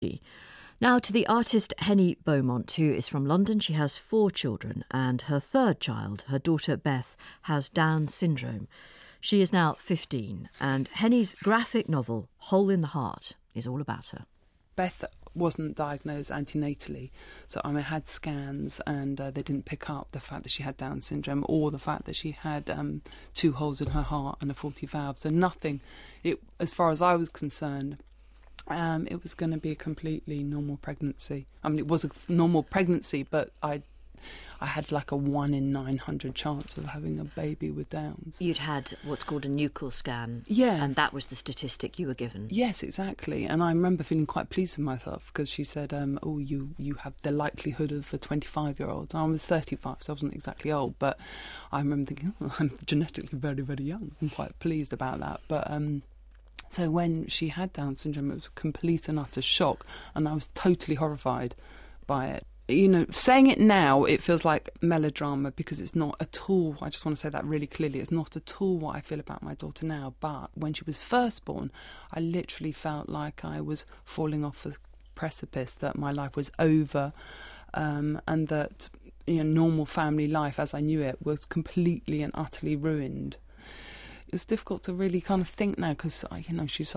Now to the artist Henny Beaumont, who is from London. She has 4 children, and her third child, her daughter Beth, has Down syndrome. She is now 15, and Henny's graphic novel, Hole in the Heart, is all about her. Beth wasn't diagnosed antenatally, so I had scans and they didn't pick up the fact that she had Down syndrome or the fact that she had 2 holes in her heart and a faulty valve. So nothing, as far as I was concerned, it was going to be a completely normal pregnancy. I mean, it was a normal pregnancy, but I had like a 1 in 900 chance of having a baby with Downs. You'd had what's called a nuchal scan. Yeah. And that was the statistic you were given. Yes, exactly. And I remember feeling quite pleased with myself because she said, you have the likelihood of a 25-year-old. I was 35, so I wasn't exactly old, but I remember thinking, I'm genetically very, very young. I'm quite pleased about that. But so when she had Down syndrome, it was a complete and utter shock, and I was totally horrified by it. You know, saying it now, it feels like melodrama because it's not at all, I just want to say that really clearly, it's not at all what I feel about my daughter now. But when she was first born, I literally felt like I was falling off a precipice, that my life was over, and that, you know, normal family life as I knew it was completely and utterly ruined. It's difficult to really kind of think now because, you know, she's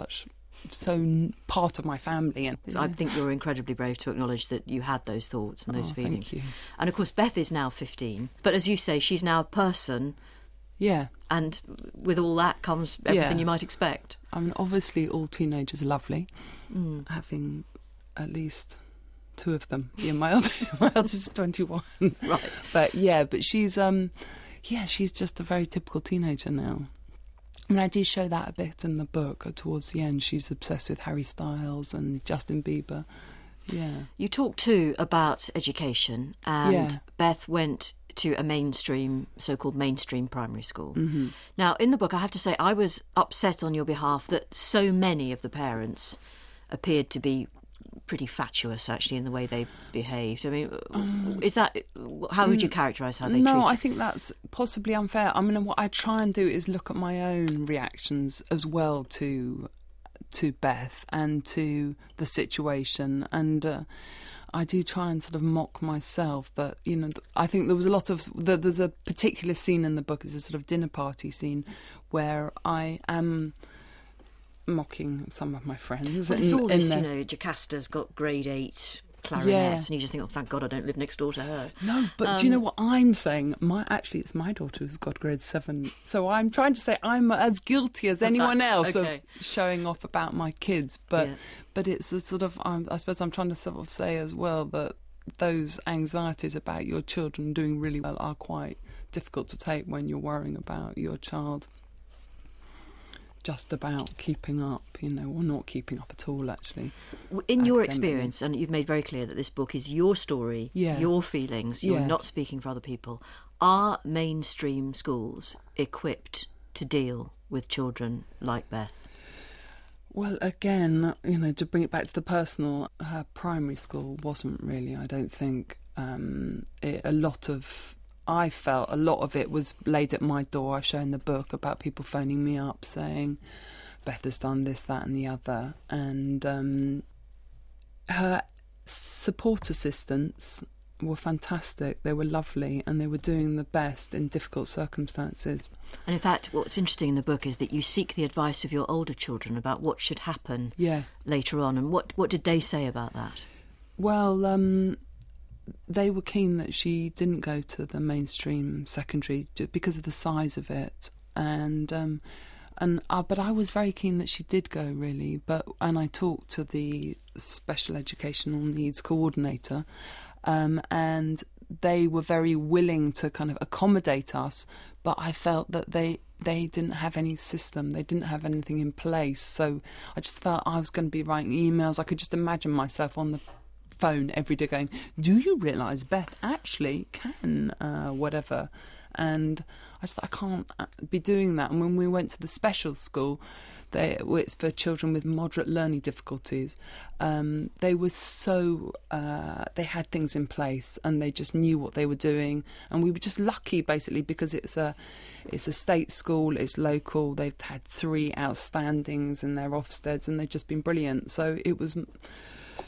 so part of my family. And I think you're incredibly brave to acknowledge that you had those thoughts and those feelings. Thank you. And of course, Beth is now 15, but as you say, she's now a person. Yeah. And with all that comes everything you might expect. I mean, obviously, all teenagers are lovely. Having at least 2 of them. Yeah, my eldest is 21. Right. But she's she's just a very typical teenager now. I mean, I do show that a bit in the book. Towards the end, she's obsessed with Harry Styles and Justin Bieber. Yeah. You talk too about education, and Beth went to a so-called mainstream primary school. Mm-hmm. Now, in the book, I have to say, I was upset on your behalf that so many of the parents appeared to be pretty fatuous, actually, in the way they behaved. I mean, is that, how would you characterise how they treated? No, I think that's possibly unfair. I mean, what I try and do is look at my own reactions as well to Beth and to the situation, and I do try and sort of mock myself that, you know, I think there was a lot of, there's a particular scene in the book, it's a sort of dinner party scene where I am mocking some of my friends. Well, it's all this, you know, Jocasta's got grade 8 clarinet, and you just think, oh, thank God I don't live next door to her. No, but do you know what I'm saying? Actually, it's my daughter who's got grade 7. So I'm trying to say I'm as guilty as anyone else of showing off about my kids. But it's a sort of, I suppose I'm trying to sort of say as well that those anxieties about your children doing really well are quite difficult to take when you're worrying about your child just about keeping up, you know, or not keeping up at all, actually. In your experience, and you've made very clear that this book is your story, your feelings, you're not speaking for other people, are mainstream schools equipped to deal with children like Beth? Well, again, you know, to bring it back to the personal, her primary school wasn't really, I don't think, I felt a lot of it was laid at my door. I show in the book about people phoning me up saying, Beth has done this, that and the other. And her support assistants were fantastic. They were lovely and they were doing the best in difficult circumstances. And in fact, what's interesting in the book is that you seek the advice of your older children about what should happen later on. And what did they say about that? Well, they were keen that she didn't go to the mainstream secondary because of the size of it, but I was very keen that she did go, really. And I talked to the special educational needs coordinator, and they were very willing to kind of accommodate us. But I felt that they didn't have any system, they didn't have anything in place. So I just felt I was going to be writing emails. I could just imagine myself on the phone every day going, do you realise Beth actually can whatever? And I just thought, I can't be doing that. And when we went to the special school, it's for children with moderate learning difficulties, they were so they had things in place and they just knew what they were doing, and we were just lucky basically because it's a state school, it's local, they've had 3 outstandings in their Ofsteds and they've just been brilliant. So it was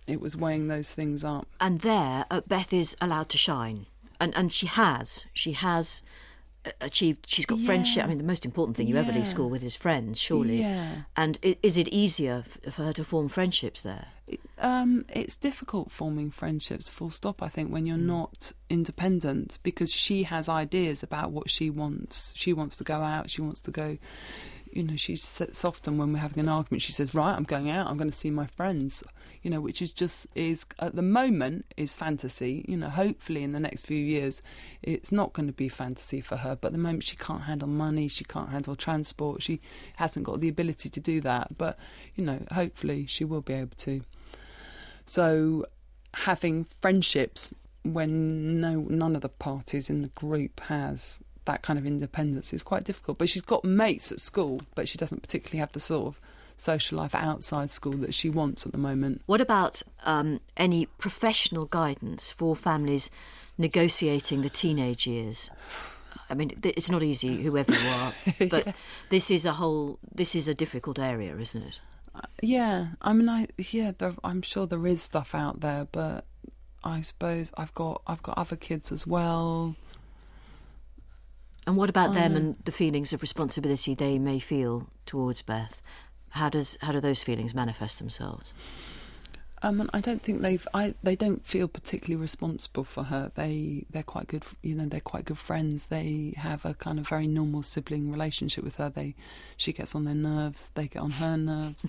it was weighing those things up. And there, Beth is allowed to shine. And she has achieved, she's got friendship. I mean, the most important thing, you ever leave school with is friends, surely. Yeah. And is it easier for her to form friendships there? It's difficult forming friendships, full stop, I think, when you're not independent, because she has ideas about what she wants. She wants to go out, she wants to go... she sits often when we're having an argument, she says, right, I'm going out, I'm going to see my friends, which is at the moment is fantasy. Hopefully in the next few years it's not going to be fantasy for her, but at the moment she can't handle money, she can't handle transport, she hasn't got the ability to do that, but hopefully she will be able to. So having friendships when none of the parties in the group has that kind of independence is quite difficult. But she's got mates at school, but she doesn't particularly have the sort of social life outside school that she wants at the moment. What about any professional guidance for families negotiating the teenage years? I mean, it's not easy, whoever you are, but this is a difficult area, isn't it? Yeah, I mean, I'm sure there is stuff out there, but I suppose I've got other kids as well. And what about them and the feelings of responsibility they may feel towards Beth? How do those feelings manifest themselves? I don't think they don't feel particularly responsible for her. They're quite good, they're quite good friends. They have a kind of very normal sibling relationship with her. She gets on their nerves, they get on her nerves.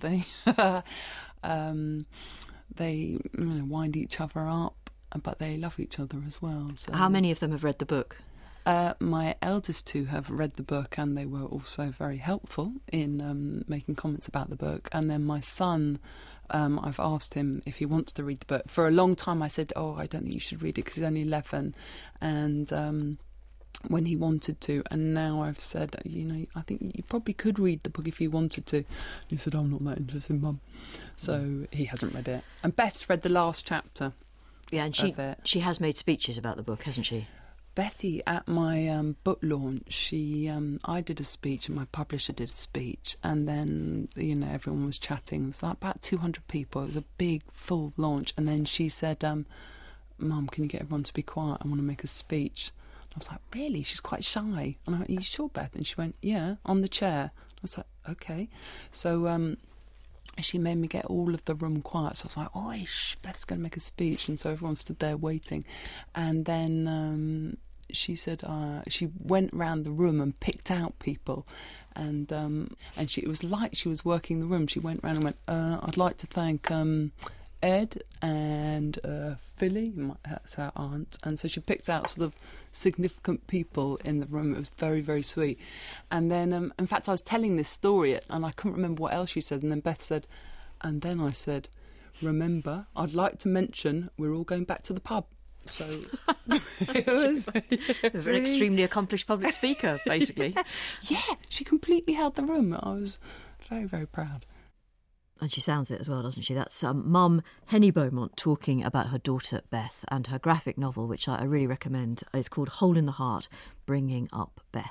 They wind each other up, but they love each other as well. So. How many of them have read the book? My eldest two have read the book, and they were also very helpful in making comments about the book. And then my son, I've asked him if he wants to read the book. For a long time I said, I don't think you should read it because he's only 11. And when he wanted to, and now I've said, I think you probably could read the book if you wanted to. He said, I'm not that interested, Mum. So he hasn't read it. And Beth's read the last chapter. Yeah, and she has made speeches about the book, hasn't she? Bethy, at my book launch, I did a speech and my publisher did a speech, and then everyone was chatting. It was like about 200 people. It was a big, full launch, and then she said, "Mum, can you get everyone to be quiet? I want to make a speech." And I was like, "Really?" She's quite shy. And I went, "Are you sure, Beth?" And she went, "Yeah, on the chair." I was like, "Okay." So she made me get all of the room quiet. So I was like, "Oi, Beth's going to make a speech." And so everyone stood there waiting. And then she said she went round the room and picked out people. And it was like she was working the room. She went round and went, "I'd like to thank Ed and Philly," that's our aunt. And so she picked out sort of significant people in the room. It was very, very sweet. And then, in fact, I was telling this story and I couldn't remember what else she said. And then Beth said, and then I said, "Remember, I'd like to mention we're all going back to the pub." So it was an extremely accomplished public speaker, basically. Yeah, she completely held the room. I was very, very proud. And she sounds it as well, doesn't she? That's Mum Henny Beaumont talking about her daughter Beth, and her graphic novel, which I really recommend, is called Hole in the Heart, Bringing Up Beth.